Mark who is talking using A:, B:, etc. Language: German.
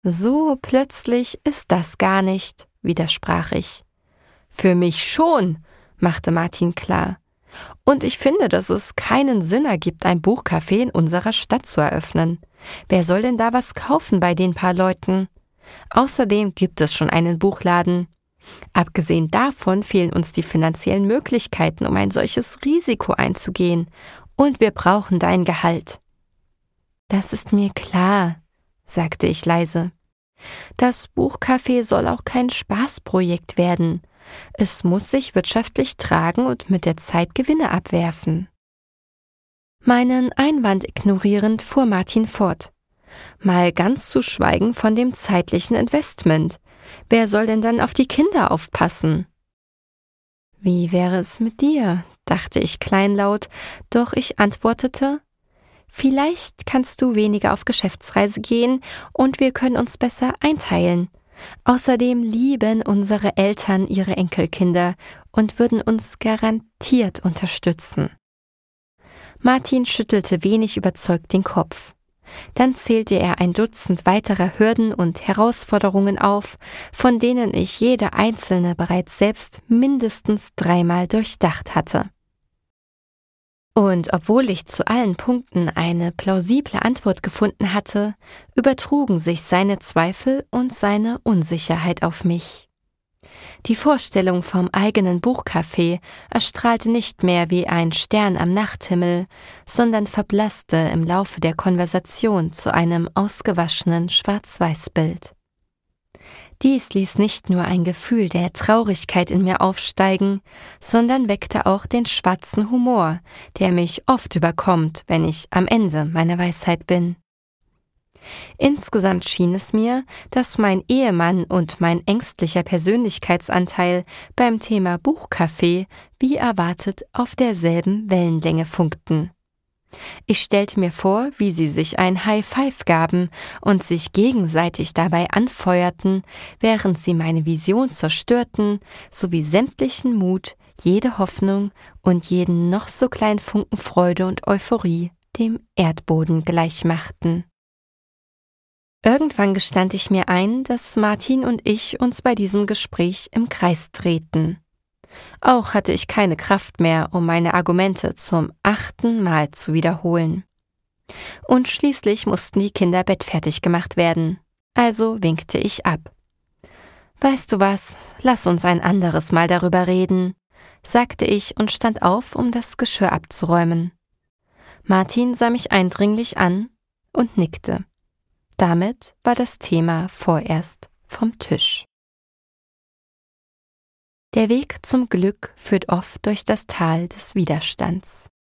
A: So plötzlich ist das gar nicht, widersprach ich. Für mich schon, machte Martin klar. Und ich finde, dass es keinen Sinn ergibt, ein Buchcafé in unserer Stadt zu eröffnen. Wer soll denn da was kaufen bei den paar Leuten? Außerdem gibt es schon einen Buchladen. Abgesehen davon fehlen uns die finanziellen Möglichkeiten, um ein solches Risiko einzugehen. Und wir brauchen dein Gehalt. Das ist mir klar, sagte ich leise. Das Buchcafé soll auch kein Spaßprojekt werden. Es muss sich wirtschaftlich tragen und mit der Zeit Gewinne abwerfen. Meinen Einwand ignorierend fuhr Martin fort. Mal ganz zu schweigen von dem zeitlichen Investment. Wer soll denn dann auf die Kinder aufpassen? Wie wäre es mit dir? Dachte ich kleinlaut, doch ich antwortete, vielleicht kannst du weniger auf Geschäftsreise gehen und wir können uns besser einteilen. Außerdem lieben unsere Eltern ihre Enkelkinder und würden uns garantiert unterstützen. Martin schüttelte wenig überzeugt den Kopf. Dann zählte er ein Dutzend weiterer Hürden und Herausforderungen auf, von denen ich jede einzelne bereits selbst mindestens 3-mal durchdacht hatte. Und obwohl ich zu allen Punkten eine plausible Antwort gefunden hatte, übertrugen sich seine Zweifel und seine Unsicherheit auf mich. Die Vorstellung vom eigenen Buchcafé erstrahlte nicht mehr wie ein Stern am Nachthimmel, sondern verblasste im Laufe der Konversation zu einem ausgewaschenen Schwarz-Weiß-Bild. Dies ließ nicht nur ein Gefühl der Traurigkeit in mir aufsteigen, sondern weckte auch den schwarzen Humor, der mich oft überkommt, wenn ich am Ende meiner Weisheit bin. Insgesamt schien es mir, dass mein Ehemann und mein ängstlicher Persönlichkeitsanteil beim Thema Buchcafé wie erwartet auf derselben Wellenlänge funkten. Ich stellte mir vor, wie sie sich ein High Five gaben und sich gegenseitig dabei anfeuerten, während sie meine Vision zerstörten, sowie sämtlichen Mut, jede Hoffnung und jeden noch so kleinen Funken Freude und Euphorie dem Erdboden gleichmachten. Irgendwann gestand ich mir ein, dass Martin und ich uns bei diesem Gespräch im Kreis drehten. Auch hatte ich keine Kraft mehr, um meine Argumente zum 8. Mal zu wiederholen. Und schließlich mussten die Kinder bettfertig gemacht werden. Also winkte ich ab. »Weißt du was, lass uns ein anderes Mal darüber reden«, sagte ich und stand auf, um das Geschirr abzuräumen. Martin sah mich eindringlich an und nickte. Damit war das Thema vorerst vom Tisch. Der Weg zum Glück führt oft durch das Tal des Widerstands.